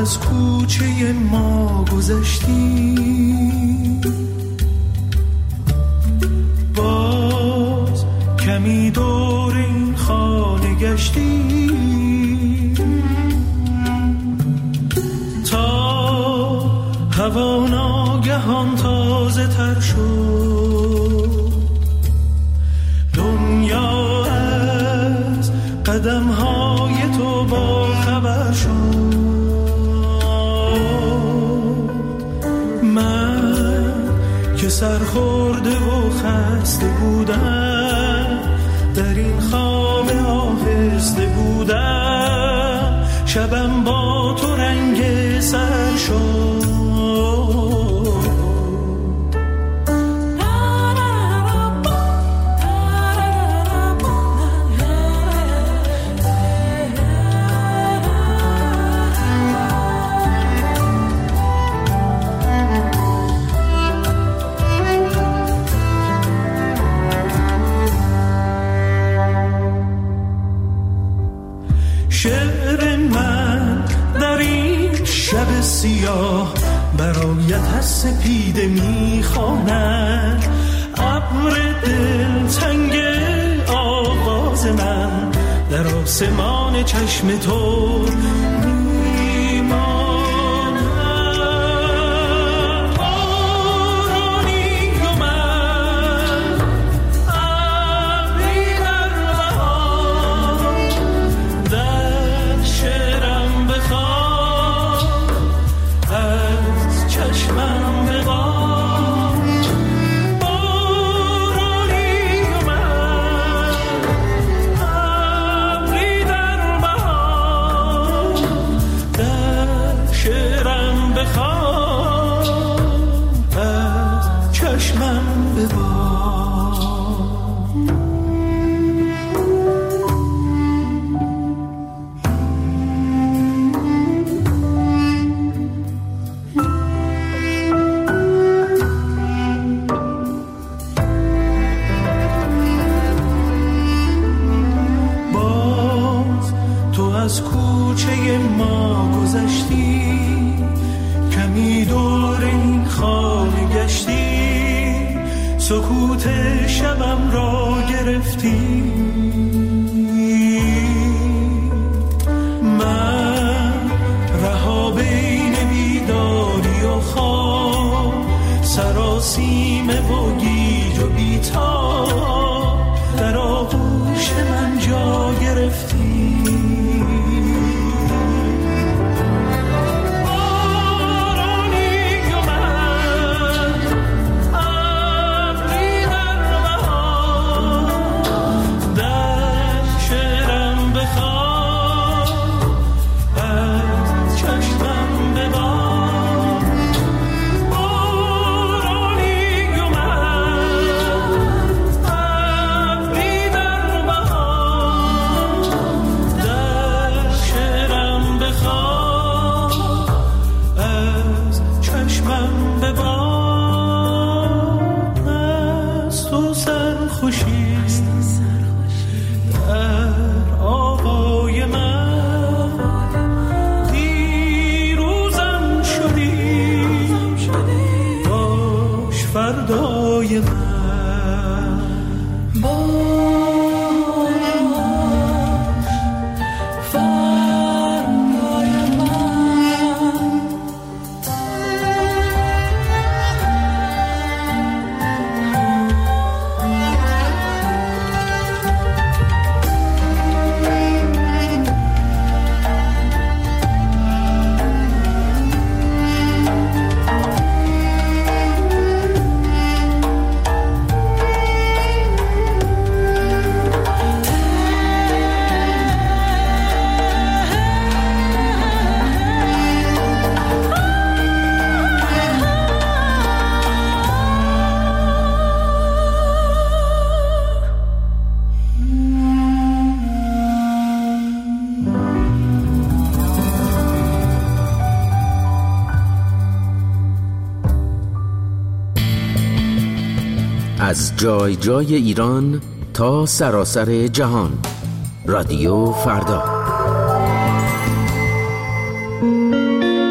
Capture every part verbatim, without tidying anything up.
از کوچه ما گذشتی، باز کمی دور این خانه گشتی، تا هوا ناگهان تازه تر شد، دنیا از قدم های تو با خبر شد. من که سرخورده و خسته بودم، در این خواب آهسته بودم، شبم با تو رنگ سر شد. شعر من در این شب سیاه برایت از سپیده میخواند، ابر دلتنگ آواز من در آسمان چشم تو از کوچه ما گذشتی، کمی دور این خانه گشتی، سکوت شبم را گرفتی. من رها بین بیداری و خواب، سراسیمه و گیج و بیتاب، در آغوش من جا گرفتی. از جای جای ایران تا سراسر جهان، رادیو فردا.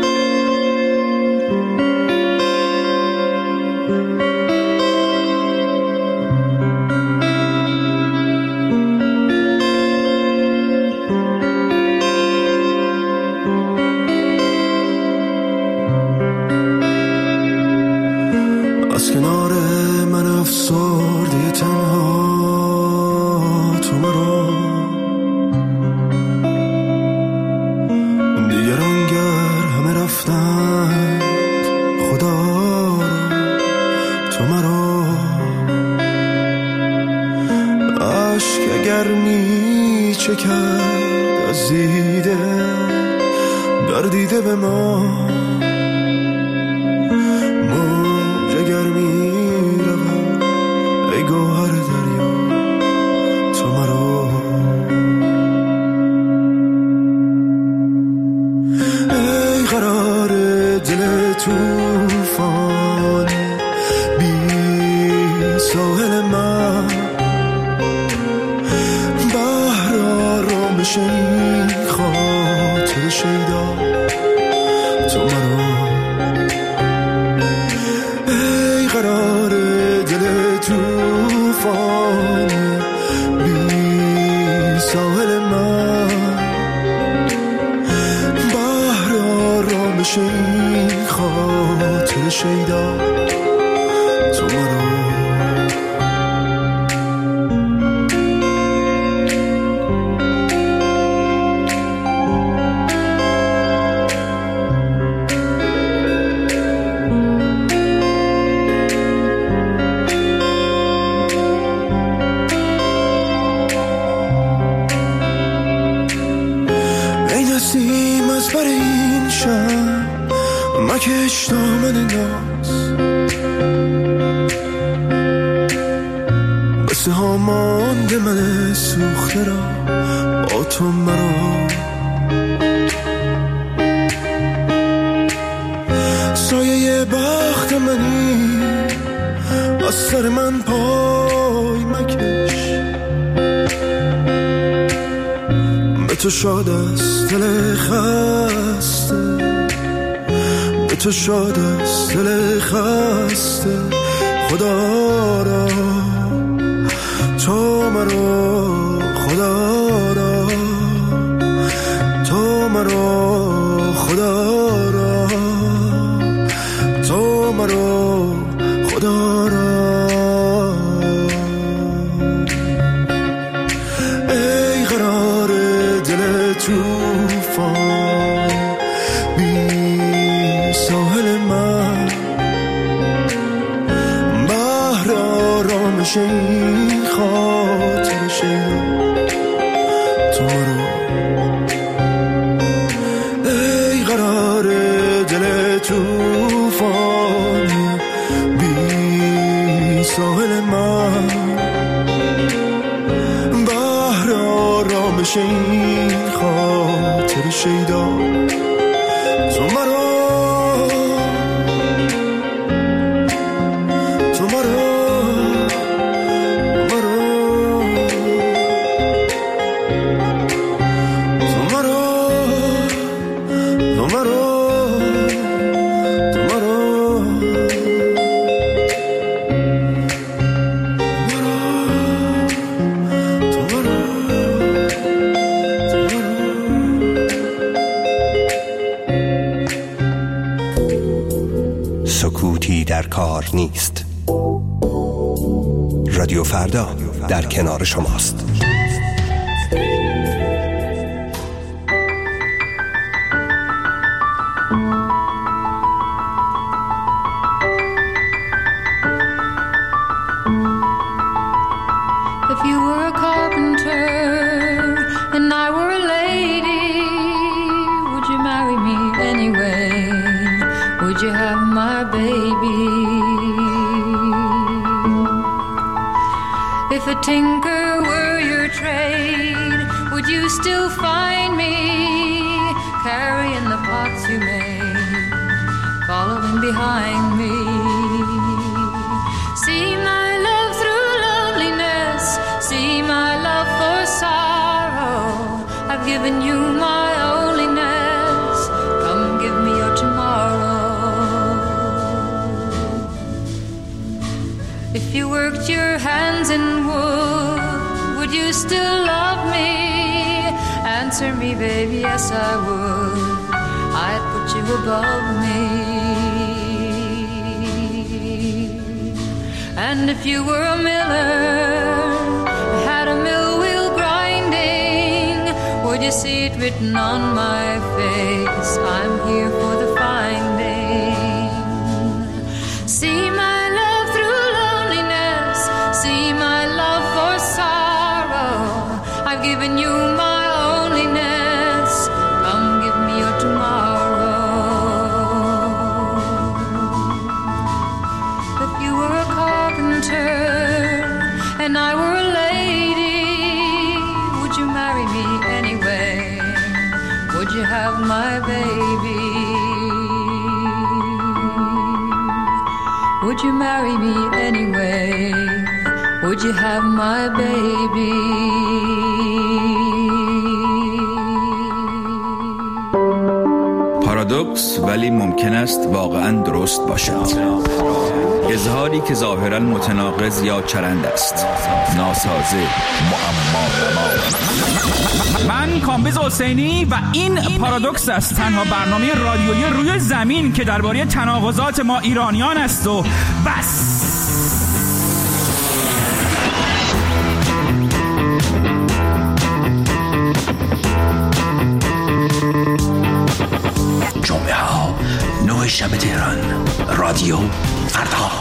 میشه کرد از دیده در دیده به ما موج اگر میرود ای گوهر دریا تو مرا ای قرار دل توفان بی ساحل من بحر آرامش این خاطر شیدا تو مرا ای قرار دل توفان بی ساحل من بحر آرامش این خاطر شیدا تو مرا مکش دامن ناز بسه ها مانده من سوخته را با تو مرا سایه بخت منی از سر من پای مکش به تو شاد است دل خسته تو شاد است دل خسته خدا را تو مرا خدا را تو مرا خدا را تو مرا خدا را ای قرار دل توفان ساحل من بحر آرامش این خاطر شیدا تو رو ای قرار دل توفان بی ساحل من بحر آرامش این خاطر شیدا تو مرا سکوتی در کار نیست. رادیو فردا در کنار شماست. If you were a carpenter and I were a lady, would you marry me anyway? Would you have my baby? If a tinker were your trade, would you still find me carrying the pots you made, following behind me? See my love through loneliness, see my love for sorrow. I've given you my onlyness, come give me your tomorrow. If you worked your hands in wood, would you still love me? Answer me, baby, yes I would. I'd put you above me. And if you were a miller, had a mill wheel grinding, would you see it written on my face? I'm here for the finding. See my love through loneliness, see my love for sorrow. I've given you my Would you marry me anyway? Would you have my baby? پارادوکس ولی ممکن است واقعاً درست باشد. اظهاری که ظاهراً متناقض یا چرند است، ناسازه، معما. من کامبیز حسینی و این پارادوکس است، تنها برنامه رادیویی روی زمین که درباره تناقضات ما ایرانیان است و بس. جمعه ها نه شب تهران، رادیو فردا.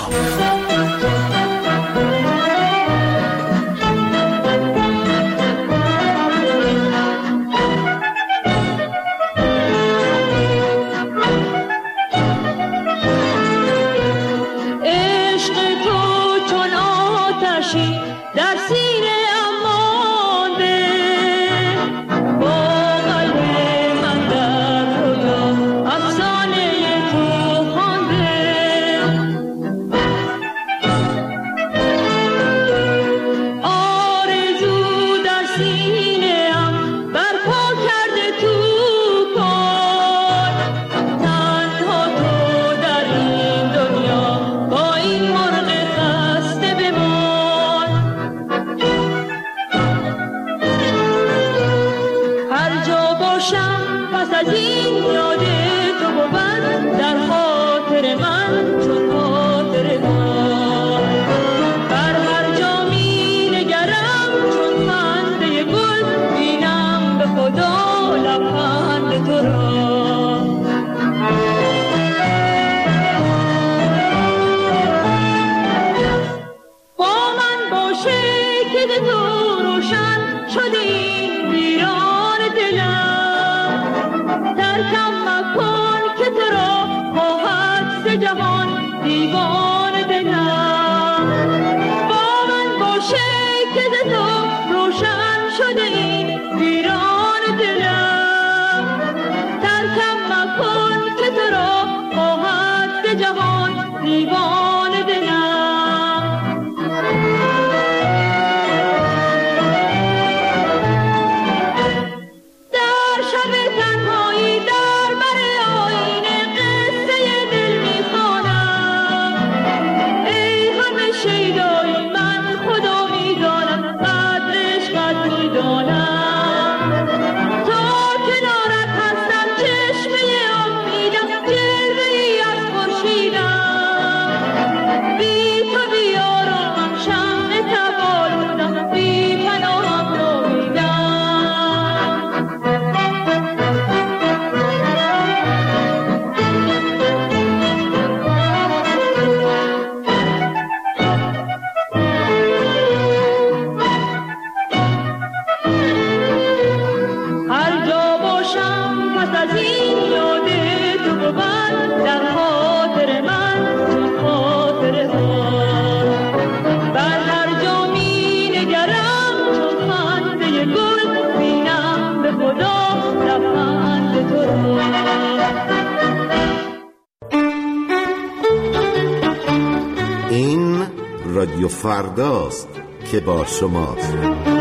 این رادیو فرداست که با شماست.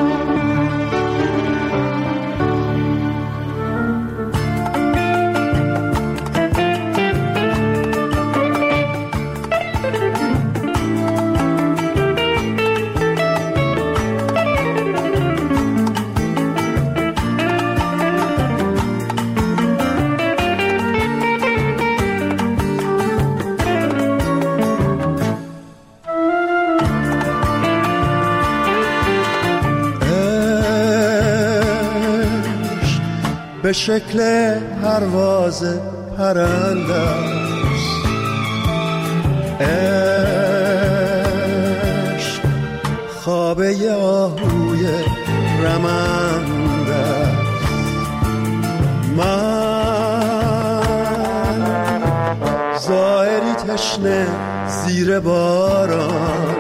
به شکل پرواز پرنده است، عشق خوابه آهوی رمنده است. من زائری تشنه زیر باران،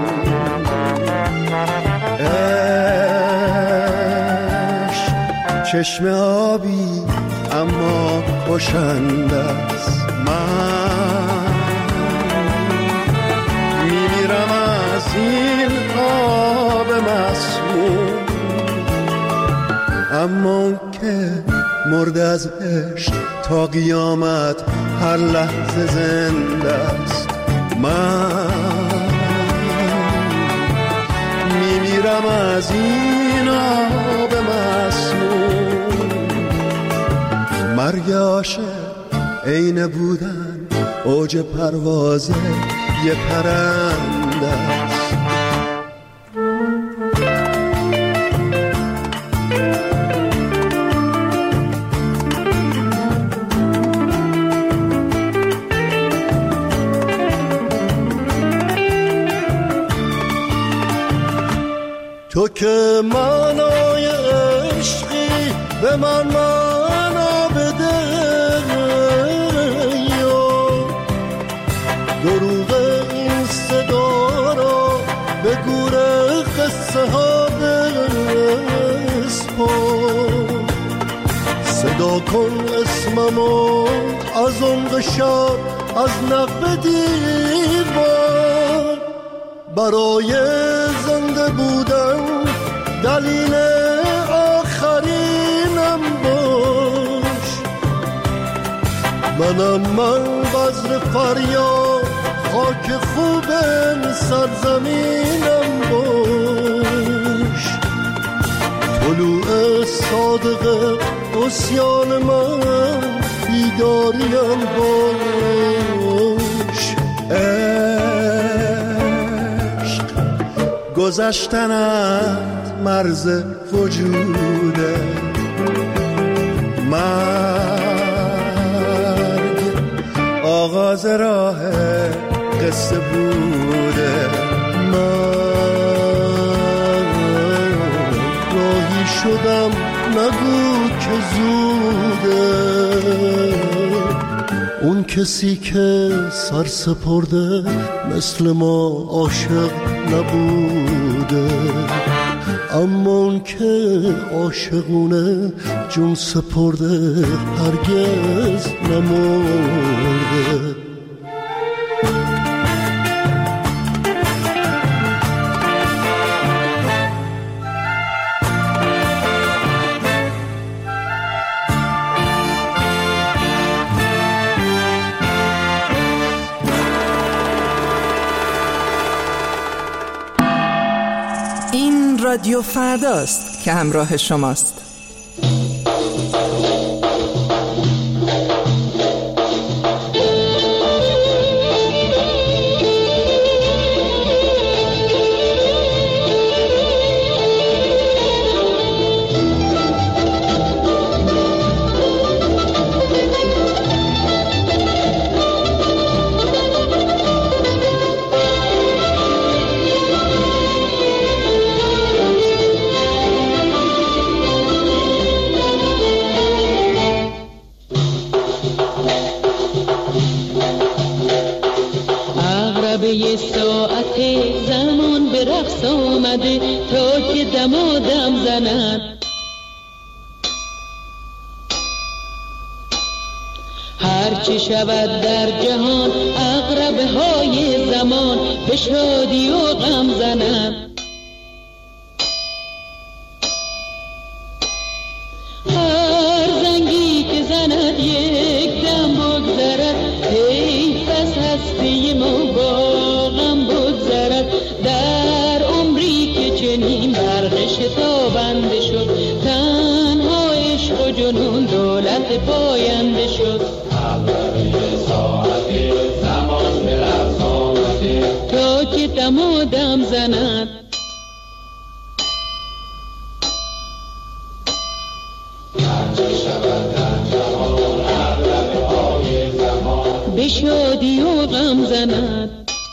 چشم آبی اما کشنده است. من از این آب مسموم، اما که مرد از عشق تا قیامت هر لحظه زنده است. من میمیرم از این آب مسموم. مرگ عاشق عین بودن اوج پرواز یه پرنده است. تو که معنای عشقی به من معنا بده، دروغ این صدا را به گور قصه ها بسپار. صدا کن اسممو از عمق شب از نقب دیوار. برای زنده بودن دلیل آخرینم باش. منم من بذر فریاد خاک خوب سرزمینم باش. طلوع صادق عصیان من بیداریم باش. عشق گذشتنت مرز وجوده، مرگ آغاز راه قصه بوده. من راهی شدم نگو که زوده. اون کسی که سر سپرده مثل ما عاشق نبوده، اما اون که عاشقونه جون سپرده هرگز نمرده. رادیو فرداست که همراه شماست. یه ساعت زمان به رقص آمده تا که دمادم زند. هرچی شود در جهان عقربه های زمان به شادی و غم زند. هر زنگی که زند یک دم بگذرد، حیف از هستی ما با غم بگذرد. در عمری که چنین برق شتابنده شد، تنها عشق و جنون دولت پاینده شد. ساعتی زمان به رقص آمده تا که دمادم زند. به شادی و غم زند.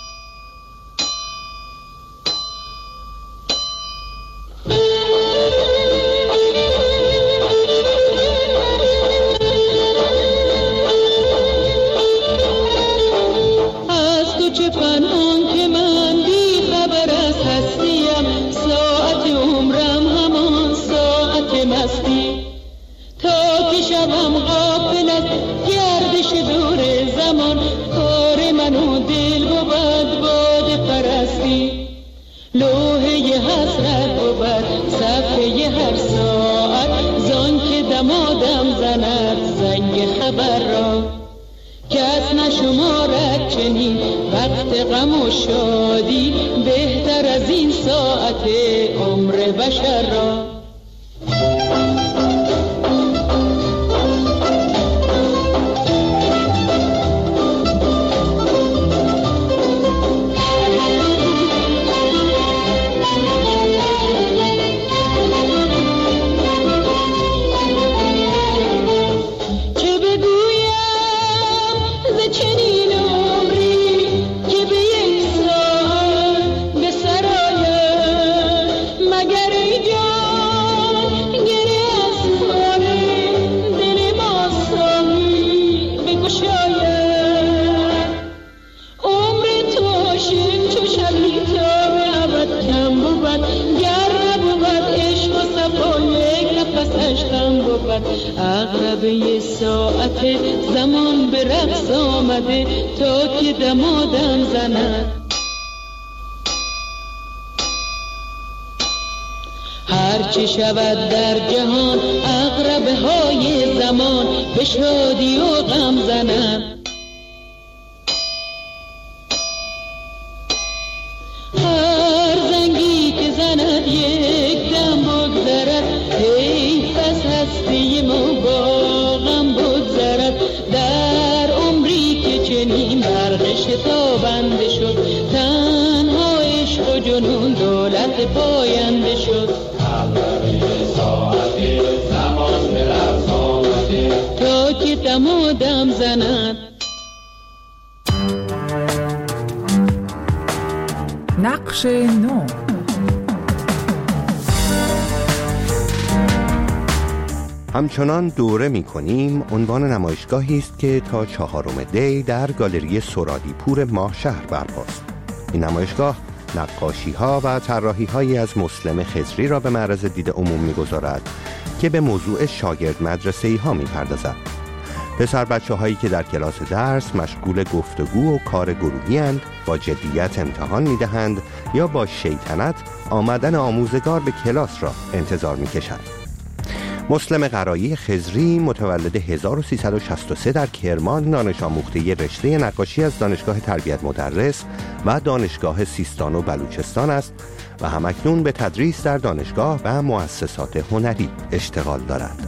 از تو چه پنهان که من بی خبر از هستیم، ساعت عمرم همان ساعت مستی. تا که شبم غافل از گردش دور زمان، کار من و دل و مقرر، کس نشمارد چنین وقت غم و شادی بهتر از این ساعت عمر بشر را. عقربه ساعت زمان به رقص آمده تا که دمادم زند. هرچه شود در جهان عقربه های زمان به شادی و غم زند. هر زنگی که زند یک دم بگذرد، حیف از هستی ما با غم بگذرد. در عمری که چنین برق شتابنده شد، تنها عشق و جنون دولت پاینده شد. ساعت زمان به رقص آمده تا که دمادم زند. نقش نو. همچنان دوره می کنیم عنوان نمایشگاهی است که تا چهارم دی در گالری سرادی پور ماهشهر برپاست. این نمایشگاه نقاشی ها و طراحی هایی از مسلم خضری را به معرض دید عموم می گذارد که به موضوع شاگرد مدرسه‌ای ها می پردازد. پسر بچه هایی که در کلاس درس مشغول گفتگو و کار گروهی اند، با جدیت امتحان می دهند یا با شیطنت آمدن آموزگار به کلاس را انتظار می کشند. مسلم قرایی خضری متولد هزار و سیصد و شصت و سه در کرمان، دانش آموخته رشته نقاشی از دانشگاه تربیت مدرس و دانشگاه سیستان و بلوچستان است و همکنون به تدریس در دانشگاه و مؤسسات هنری اشتغال دارد.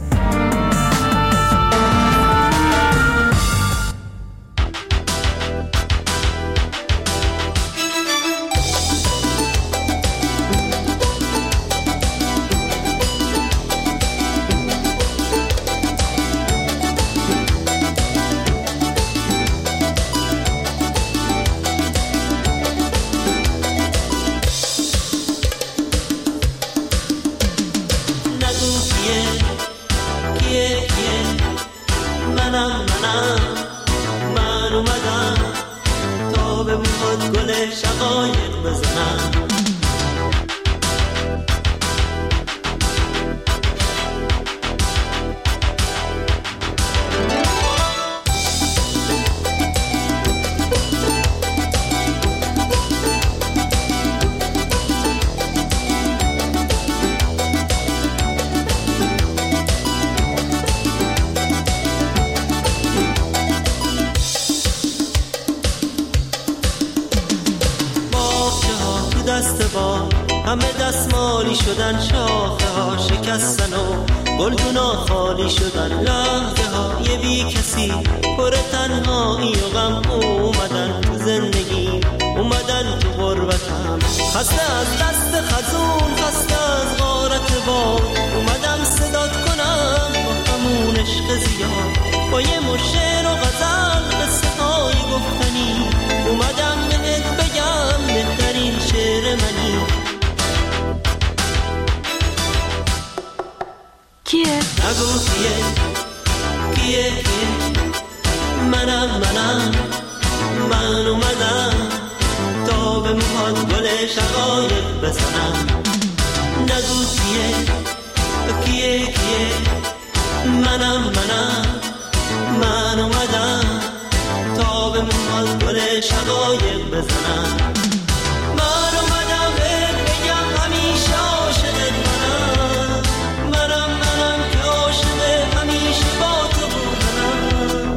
همه دستمالی شدن، شاخه ها شکستن و گلدونا خالی شدن. لحظه های بی کسی پر تنهایی و غم اومدن تو زندگی، اومدن تو غربتم. خسته از دست خزون، خسته از غارت باد، اومدم صدات کنم با همون عشق زیاد، با یه مشعر و غزل قصه های گفتنی. اومدم بهت بگم بهترین شعر منی. کیه؟ نگو کیه کیه کیه منم منم من اومدم تا به موهات گل شقایق بزنم. نگو کیه کیه کیه منم منم من اومدم تا به موهات گل شقایق بزنم. من اومدم بهت بگم همیشه عاشقت منم، منم منم که عاشق همیشه با تو بودم.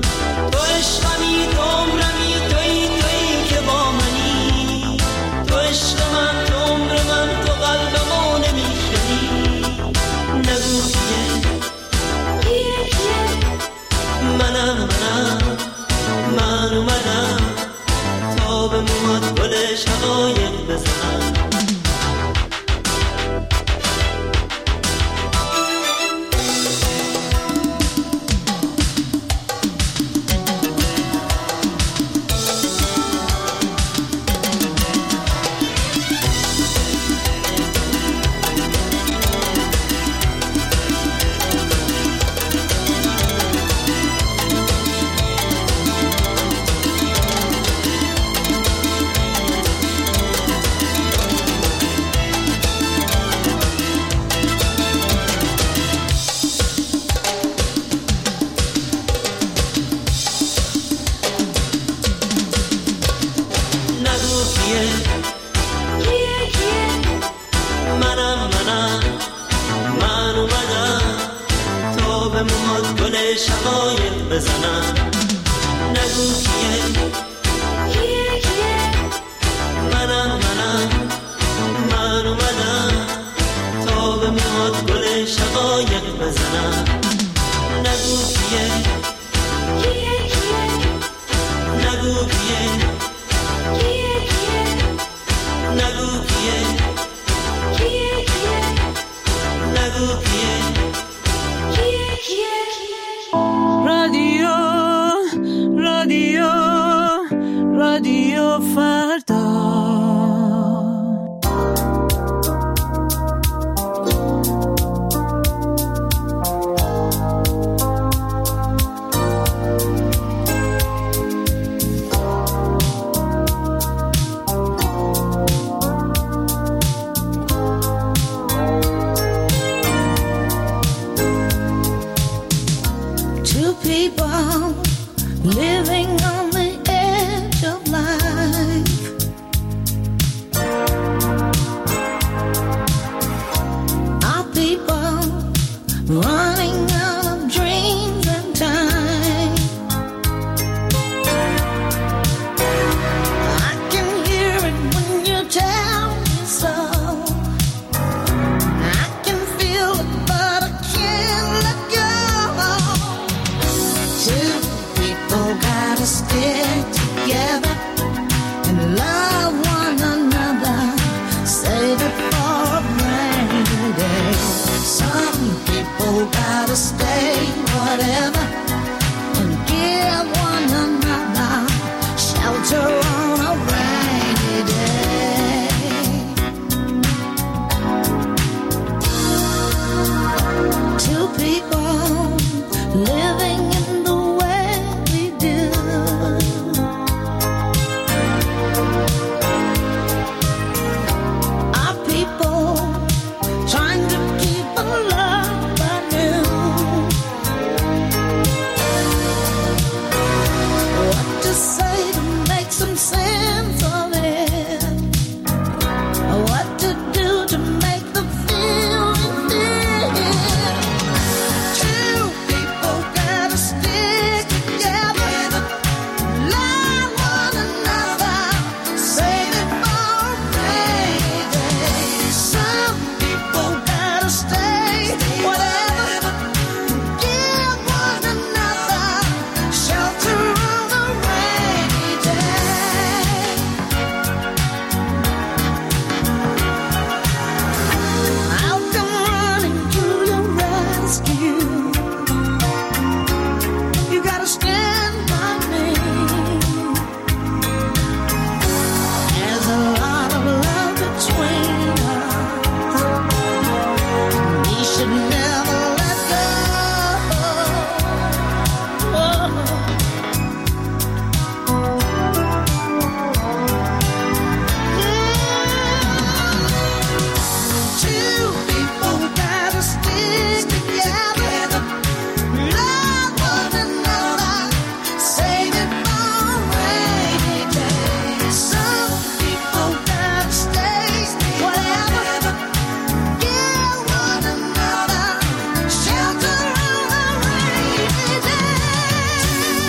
نگو کیه کیه کیه منم منم من اومدم تا به موهات گل شقایق بزنم نگو کیه کیه کیه نگو کیه کیه کیه نگو کیه کیه کیه نگو کیه کیه کیه رادیو رادیو رادیو فردا living on the edge of life. Our people running out of dreams and time. I can hear it when you tell me so. I can feel it, but I can't let go. Two people gotta stick together and love one another. Save it for a rainy day. Some people gotta stay whatever and give one another shelter on a rainy day. Two people living in the way we do. Our people trying to keep a love anew. What to say to make some sense of it? What to do to make the feeling fit? Two people gotta stick together, love one another, save it for a rainy day. Some people gotta stay whatever, give one another shelter on a rainy day. I'll come running to your rescue. You gotta stand by me. There's a lot of love between us. We should never let go. Two people gotta stick together, love one another, save it for a rainy day. Some people gotta stay whatever, give one another shelter on a rainy day.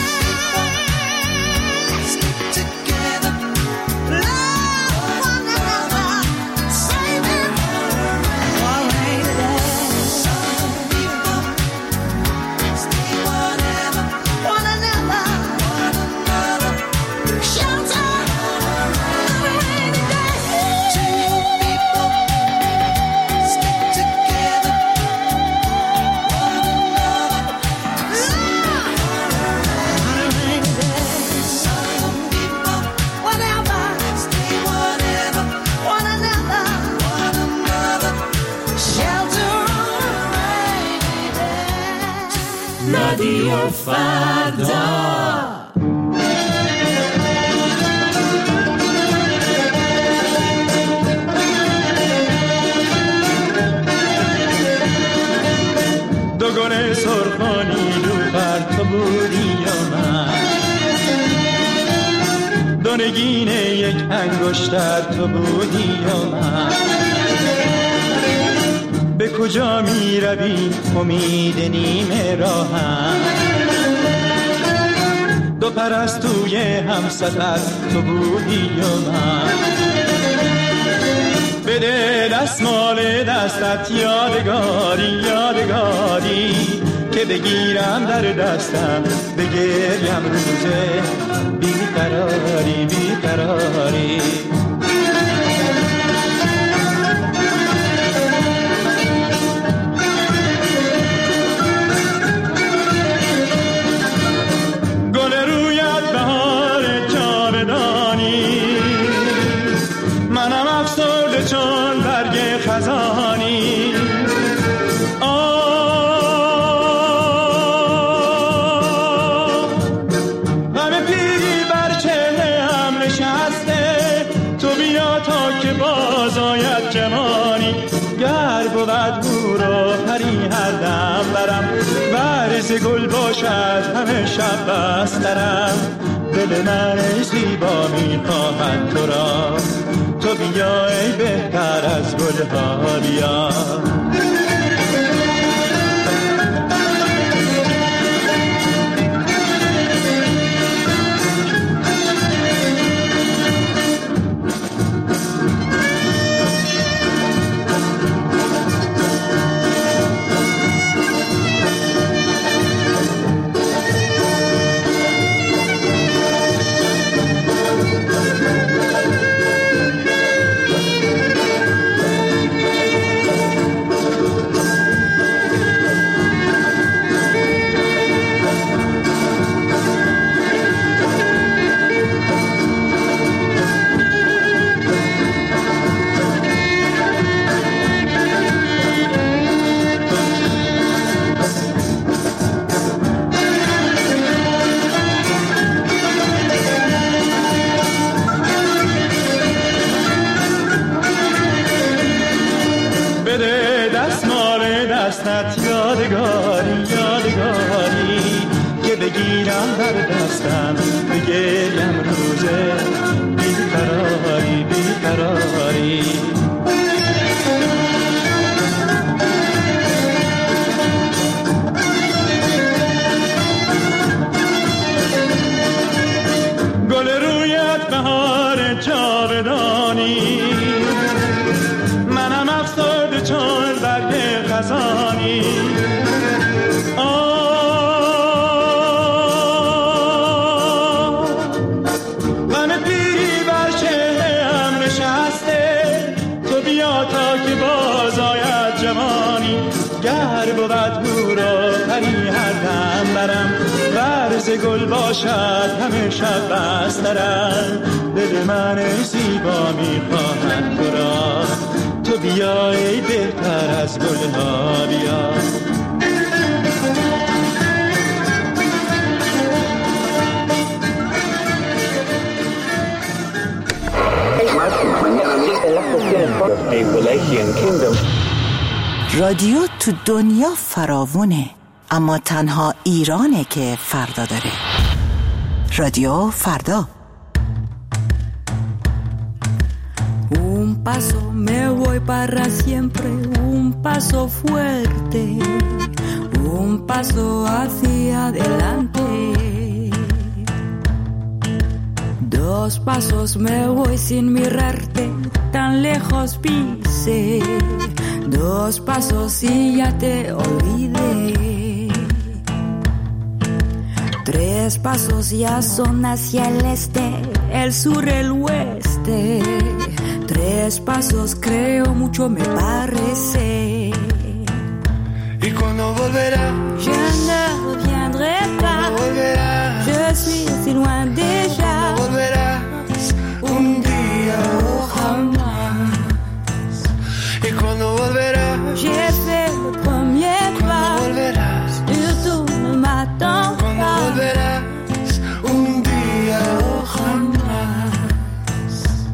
Stick together, love one another, save it for a rainy day. Some people stay whatever, one another, one another, shelter on a rainy day. Two people stick together, one another, love on a rainy day. Some people whatever, stay whatever, one another, one another, shelter on a rainy day. رادیو فردا. دو گل سرخانی رو بر تو بودی یا من، دو نگین یک انگشتر تو بودی یا من. به کجا می روی امید نیمه راهم، دو پرستوی همسفر تو بودی و من. بده دستمال دستت یادگاری یادگاری که بگیرم در دستم بگریم روزه بیقراری بیقراری. گل رویت بهار جاودانی منم افسرده چون برگ خزانی. غم پیری بر چهره هم نشسته تو بیا تا که باز آید جوانی. گر بود برو پری هر دم برم ورز گل باشد همه شب بسترم. دل من ای زیبا می خواهد تو را تو بیا ای بهتر از گلها بیا. دستت یادگاری یادگاری که بگیرم در دستم بگریم روزه بیقراری بیقراری. گل رویت بهار جاودانی منم افسرده چون برگ خزانی. غم پیری بر چهره هم نشسته تو بیا تا که باز آید جوانی. گر بود هورا پری هر دم برم ورز گل باشد همه شب بسترم. دل من ای زیبا می خواهد تو را تو بیا ای بهتر از گلها بیا. رادیو تو دنیا فراوونه اما تنها ایرانه که فردا داره. رادیو فردا. Un paso me voy para siempre, un paso fuerte, un paso hacia adelante. Dos pasos me voy sin mirarte, tan lejos pisé. Dos pasos y ya te olvidé. Tres pasos ya son hacia el este, el sur, el oeste. Tres pasos creo mucho me parece. ¿Y cuando volverá? Je ne reviendrai pas. Je suis si loin déjà. Volverás un día o jamás. ¿Y cuando volverás? J'ai fait le premier pas. Volverás. Y tú no m'attends pas. Cuando volverás un día o jamás.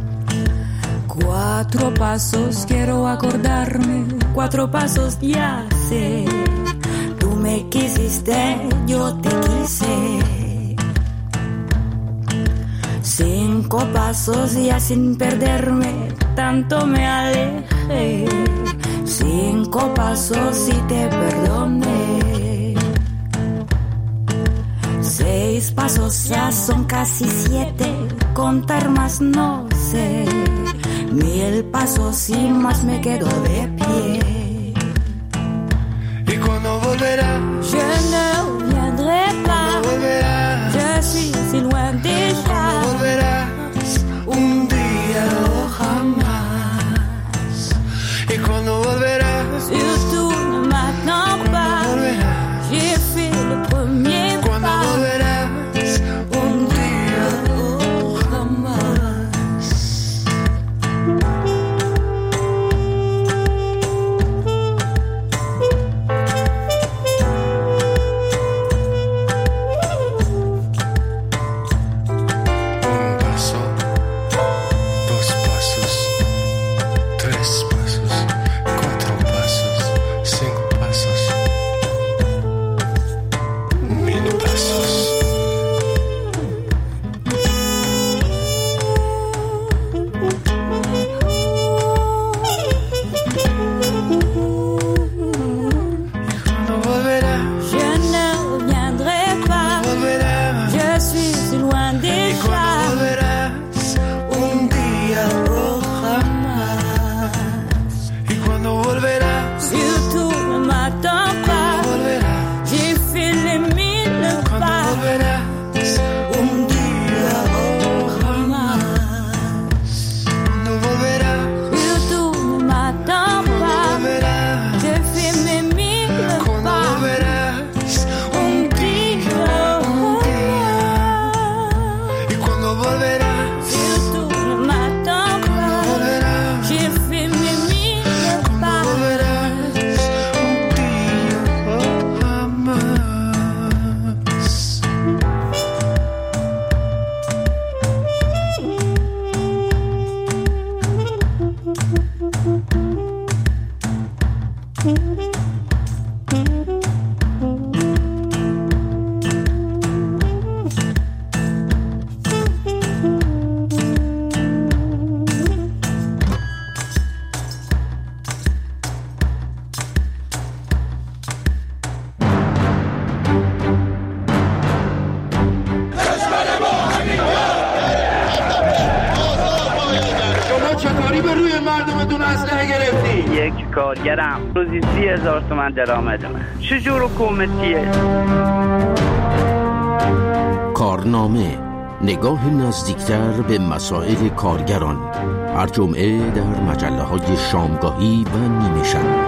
Cuatro pasos quiero acordarme, cuatro pasos ya sé. Tú me quisiste, yo te quise. Cinco pasos ya sin perderme, tanto me alejé. Cinco pasos y te perdoné. Seis pasos ya son casi siete, contar más no sé. Mil pasos y más me quedo de pie. ¿Y cuando volverás? Je ne reviendrai pas. Je suis si loin déjà. ¿Cuándo volverás? Un día o jamás. ¿Y cuando volverás? Surtout ne m'attends pas. J'ai fait le premier pas. ¿Cuándo volverás? Un día o jamás. کارگرم روزی سی هزار تومن درآمد من. چجور حکومتیه؟ کارنامه، نگاه نزدیکتر به مسائل کارگران، هر جمعه در مجله های شامگاهی و نیمه شب.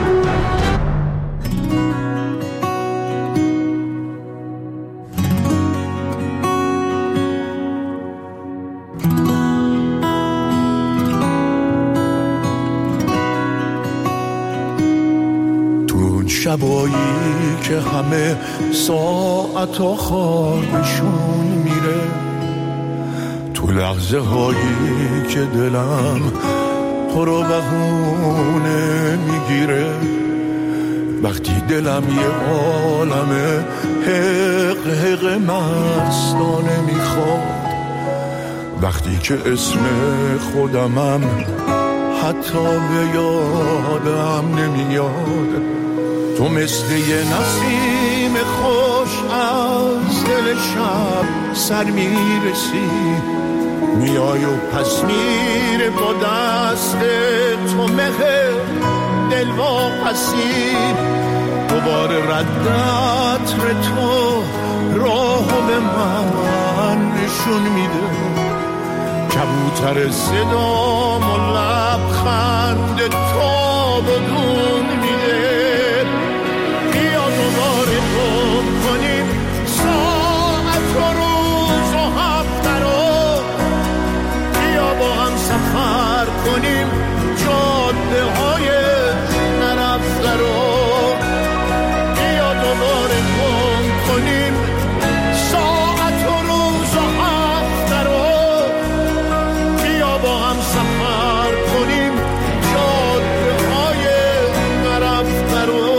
شبایی که همه ساعت آخرشون میره، تو لحظه هایی که دلم تو رو بهونه میگیره، وقتی دلم یه عالمه حق حق مستانه میخواد، وقتی که اسم خودمم حتی به یادم نمیاد، تو مثل یه نسیم خوش از دل شب سر میرسی، میای و پس میره با دست تو مهر دل واپسی، دوباره ردت رو تو راه به من نشون میده، کبوتر صدام و لبخند تو بدون میده، دوباره گم کنیم ساعت و روز و هفته رو، بیا با هم سفر کنیم جاده های نرفته رو، بیا دوباره گم کنیم ساعت و روز و هفته رو، بیا با هم سفر کنیم جاده های نرفته رو.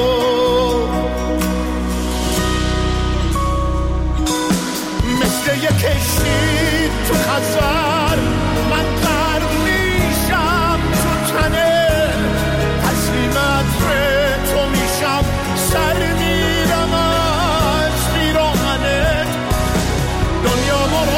یه کشتی تو خزر من غرق میشم تو تنه، تسلیمت تو میشم، سر میرم از پیراهنت،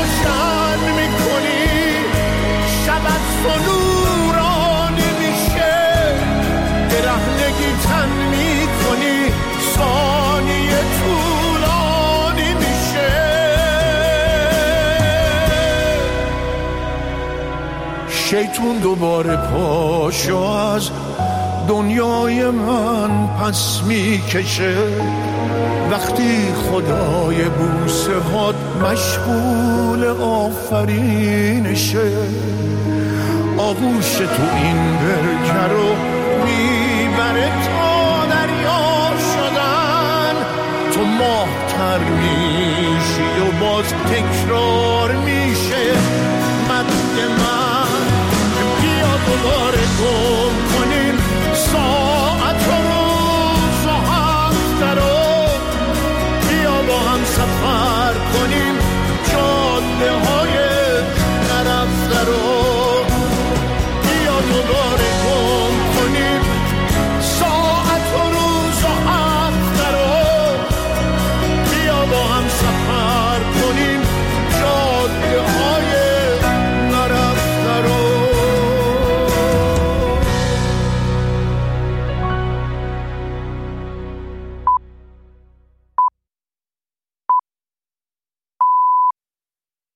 روشن میکنی، شبت تو نورانی میشه، برهنگی تن میکنی، ثانیه طولانی میشه. شیطون دوباره پاشو از دنیای من پس میکشه، وقتی خدای بوسه هات مشغول آفرینشه. آغوش تو این برکه رو میبره تا دریا شدن، تو ماه تر میشی و باز تکرار